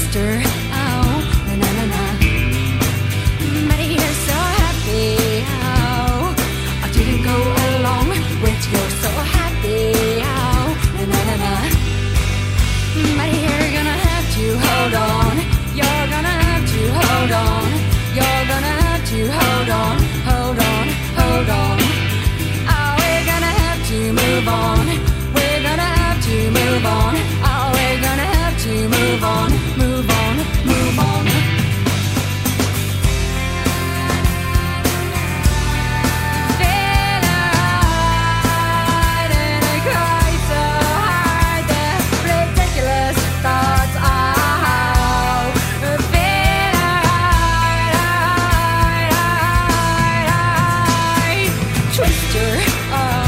Twister, oh, na na na na. But you're so happy, oh, I didn't go along with you're so happy, oh, na na na na. But you're gonna have to hold on. You're gonna have to hold on. You're gonna have to hold on, hold on, hold on. Oh, we're gonna have to move on. We're gonna have to move on. Oh, we're gonna have to move on, move on, move on. Feel alright and I cry so hard. The ridiculous thoughts out. Feel alright, Twister, oh.